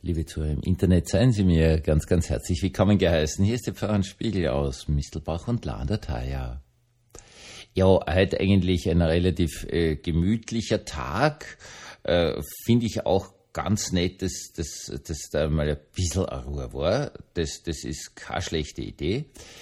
Liebe Zuhörer im Internet, seien Sie mir ganz, ganz herzlich willkommen geheißen. Hier ist der Pfarrer Spiegel aus Mistelbach und La an der Thaya. Ja, heute eigentlich ein relativ gemütlicher Tag. Finde ich auch ganz nett, dass da mal ein bisschen Ruhe war. Das ist keine schlechte Idee.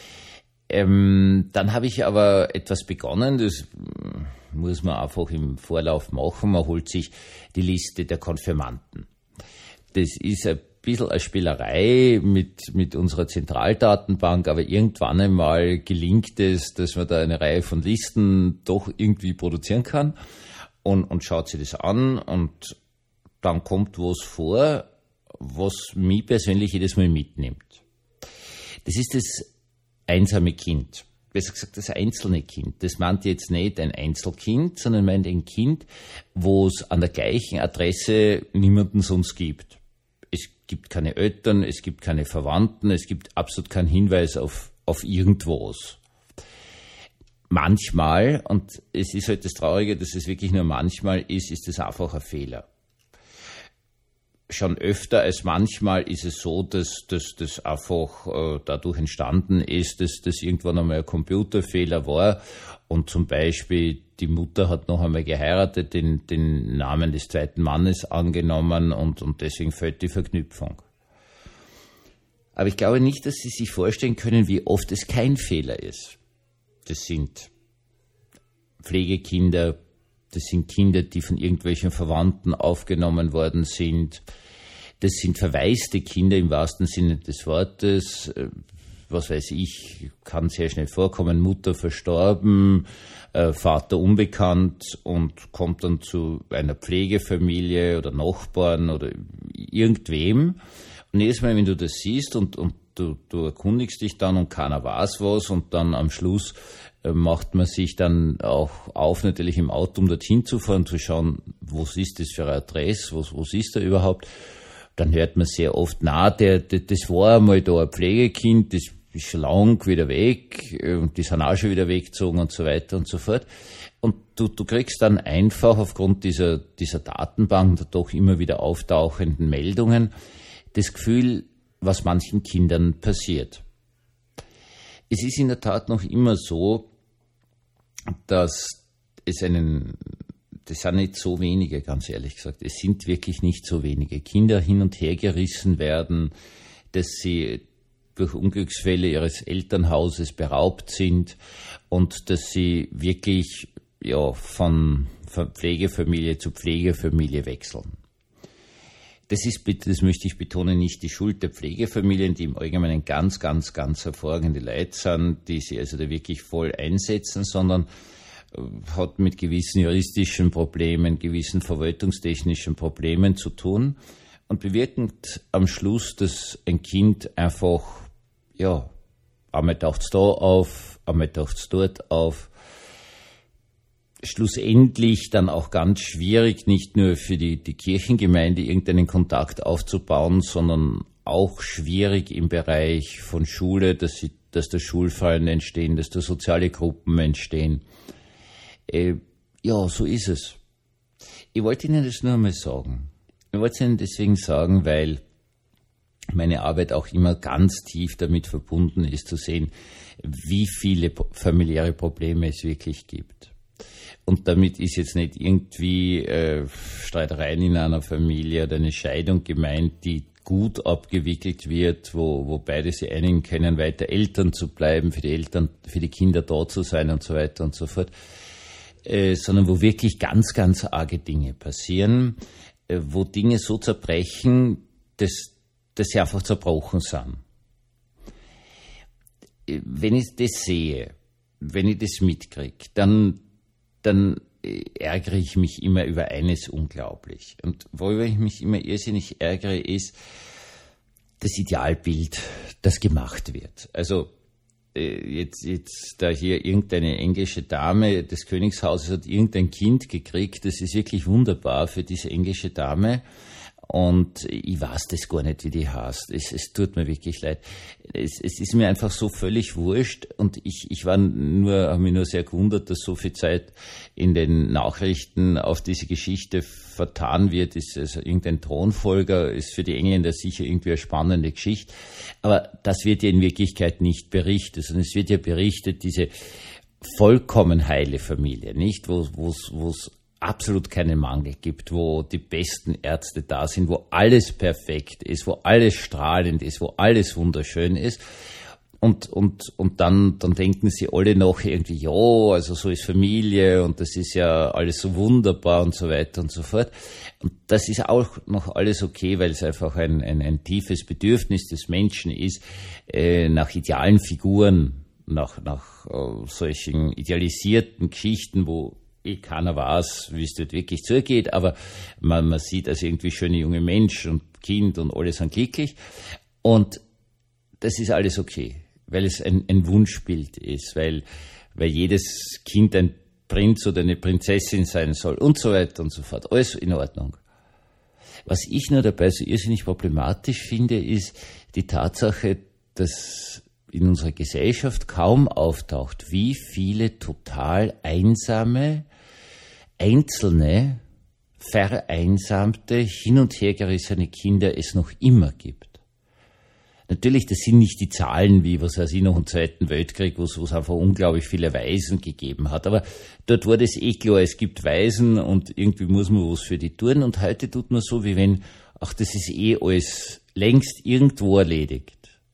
Dann habe ich aber etwas begonnen, das muss man einfach im Vorlauf machen. Man holt sich die Liste der Konfirmanden. Das ist ein bisschen eine Spielerei mit unserer Zentraldatenbank, aber irgendwann einmal gelingt es, dass man da eine Reihe von Listen doch irgendwie produzieren kann und schaut sich das an und dann kommt was vor, was mich persönlich jedes Mal mitnimmt. Das ist das einsame Kind. Besser gesagt, das einzelne Kind. Das meint jetzt nicht ein Einzelkind, sondern meint ein Kind, wo es an der gleichen Adresse niemanden sonst gibt. Es gibt keine Eltern, es gibt keine Verwandten, es gibt absolut keinen Hinweis auf irgendwas. Manchmal, und es ist halt das Traurige, dass es wirklich nur manchmal ist das einfach ein Fehler. Schon öfter als manchmal ist es so, dass das einfach dadurch entstanden ist, dass das irgendwann einmal ein Computerfehler war und zum Beispiel die Mutter hat noch einmal geheiratet, den Namen des zweiten Mannes angenommen und deswegen fällt die Verknüpfung. Aber ich glaube nicht, dass Sie sich vorstellen können, wie oft es kein Fehler ist. Das sind Pflegekinder, das sind Kinder, die von irgendwelchen Verwandten aufgenommen worden sind. Das sind verwaiste Kinder im wahrsten Sinne des Wortes. Was weiß ich, kann sehr schnell vorkommen. Mutter verstorben, Vater unbekannt und kommt dann zu einer Pflegefamilie oder Nachbarn oder irgendwem. Und jedes Mal, wenn du das siehst und du erkundigst dich dann und keiner weiß was und dann am Schluss macht man sich dann auch auf, natürlich im Auto, um dorthin zu fahren, zu schauen, was ist das für eine Adresse, was ist da überhaupt. Dann hört man sehr oft, das war einmal da ein Pflegekind, das ist schon lang wieder weg und die sind auch schon wieder weggezogen und so weiter und so fort. Und du kriegst dann einfach aufgrund dieser Datenbank, der doch immer wieder auftauchenden Meldungen, das Gefühl, was manchen Kindern passiert. Es ist in der Tat noch immer so, dass das sind nicht so wenige, ganz ehrlich gesagt, es sind wirklich nicht so wenige Kinder hin und her gerissen werden, dass sie durch Unglücksfälle ihres Elternhauses beraubt sind und dass sie wirklich von Pflegefamilie zu Pflegefamilie wechseln. Das möchte ich betonen, nicht die Schuld der Pflegefamilien, die im Allgemeinen ganz, ganz, ganz hervorragende Leute sind, die sie also da wirklich voll einsetzen, sondern hat mit gewissen juristischen Problemen, gewissen verwaltungstechnischen Problemen zu tun und bewirkt am Schluss, dass ein Kind einfach, einmal taucht's da auf, einmal taucht's dort auf, schlussendlich dann auch ganz schwierig, nicht nur für die Kirchengemeinde irgendeinen Kontakt aufzubauen, sondern auch schwierig im Bereich von Schule, dass da Schulfallen entstehen, dass da soziale Gruppen entstehen. So ist es. Ich wollte Ihnen das nur einmal sagen. Ich wollte es Ihnen deswegen sagen, weil meine Arbeit auch immer ganz tief damit verbunden ist, zu sehen, wie viele familiäre Probleme es wirklich gibt. Und damit ist jetzt nicht irgendwie Streitereien in einer Familie oder eine Scheidung gemeint, die gut abgewickelt wird, wo beide sich einigen können, weiter Eltern zu bleiben, für die Kinder da zu sein und so weiter und so fort, sondern wo wirklich ganz, ganz arge Dinge passieren, wo Dinge so zerbrechen, dass sie einfach zerbrochen sind. Wenn ich das sehe, wenn ich das mitkriege, dann ärgere ich mich immer über eines unglaublich. Und worüber ich mich immer irrsinnig ärgere, ist das Idealbild, das gemacht wird. Also jetzt da hier irgendeine englische Dame des Königshauses hat irgendein Kind gekriegt, das ist wirklich wunderbar für diese englische Dame. Und ich weiß das gar nicht, wie die heißt. Es tut mir wirklich leid. Es ist mir einfach so völlig wurscht. Und ich habe mich nur sehr gewundert, dass so viel Zeit in den Nachrichten auf diese Geschichte vertan wird. Ist also irgendein Thronfolger, ist für die Engländer sicher irgendwie eine spannende Geschichte. Aber das wird ja in Wirklichkeit nicht berichtet, sondern es wird ja berichtet, diese vollkommen heile Familie, nicht? Wo es absolut keinen Mangel gibt, wo die besten Ärzte da sind, wo alles perfekt ist, wo alles strahlend ist, wo alles wunderschön ist. Und dann denken sie alle noch irgendwie, ja, also so ist Familie und das ist ja alles so wunderbar und so weiter und so fort. Und das ist auch noch alles okay, weil es einfach ein tiefes Bedürfnis des Menschen ist, nach idealen Figuren, nach solchen idealisierten Geschichten, wo keiner weiß, wie es dort wirklich zugeht, aber man sieht also irgendwie schöne junge Menschen und Kind und alle sind glücklich. Und das ist alles okay, weil es ein Wunschbild ist, weil jedes Kind ein Prinz oder eine Prinzessin sein soll und so weiter und so fort. Alles in Ordnung. Was ich nur dabei so irrsinnig problematisch finde, ist die Tatsache, dass in unserer Gesellschaft kaum auftaucht, wie viele total einsame, einzelne, vereinsamte, hin und hergerissene Kinder es noch immer gibt. Natürlich, das sind nicht die Zahlen wie, was weiß ich, noch im Zweiten Weltkrieg, wo es einfach unglaublich viele Waisen gegeben hat. Aber dort war das klar, es gibt Waisen und irgendwie muss man was für die tun. Und heute tut man so, wie wenn, ach, das ist alles längst irgendwo erledigt.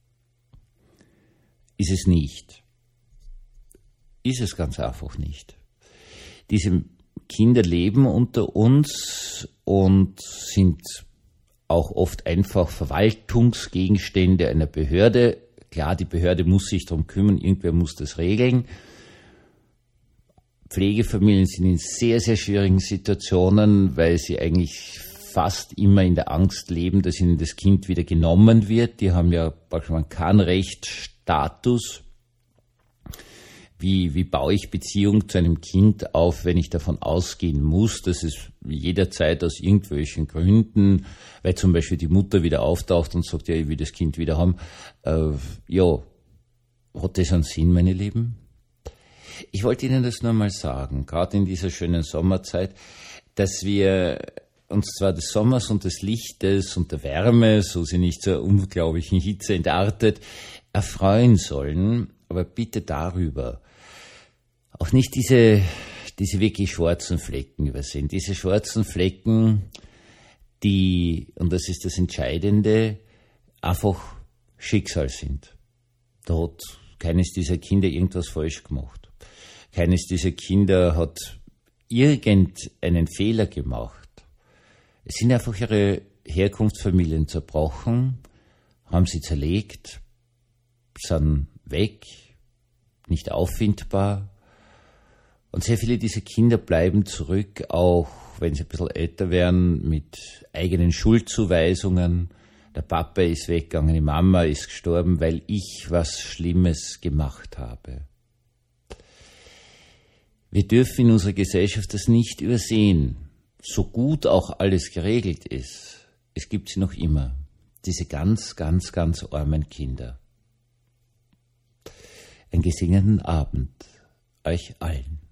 Ist es nicht. Ist es ganz einfach nicht. Diese Kinder leben unter uns und sind auch oft einfach Verwaltungsgegenstände einer Behörde. Klar, die Behörde muss sich darum kümmern, irgendwer muss das regeln. Pflegefamilien sind in sehr, sehr schwierigen Situationen, weil sie eigentlich fast immer in der Angst leben, dass ihnen das Kind wieder genommen wird. Die haben ja praktisch keinen Rechtsstatus. Wie baue ich Beziehung zu einem Kind auf, wenn ich davon ausgehen muss, dass es jederzeit aus irgendwelchen Gründen, weil zum Beispiel die Mutter wieder auftaucht und sagt, ja, ich will das Kind wieder haben, ja, hat das einen Sinn, meine Lieben? Ich wollte Ihnen das nur mal sagen, gerade in dieser schönen Sommerzeit, dass wir uns zwar des Sommers und des Lichtes und der Wärme, so sie nicht zur unglaublichen Hitze entartet, erfreuen sollen, aber bitte darüber auch nicht diese wirklich schwarzen Flecken übersehen. Diese schwarzen Flecken, die, und das ist das Entscheidende, einfach Schicksal sind. Da hat keines dieser Kinder irgendwas falsch gemacht. Keines dieser Kinder hat irgendeinen Fehler gemacht. Es sind einfach ihre Herkunftsfamilien zerbrochen, haben sie zerlegt, sind weg, nicht auffindbar. Und sehr viele dieser Kinder bleiben zurück, auch wenn sie ein bisschen älter werden, mit eigenen Schuldzuweisungen. Der Papa ist weggegangen, die Mama ist gestorben, weil ich was Schlimmes gemacht habe. Wir dürfen in unserer Gesellschaft das nicht übersehen. So gut auch alles geregelt ist, es gibt sie noch immer. Diese ganz, ganz, ganz armen Kinder. Einen gesegneten Abend euch allen.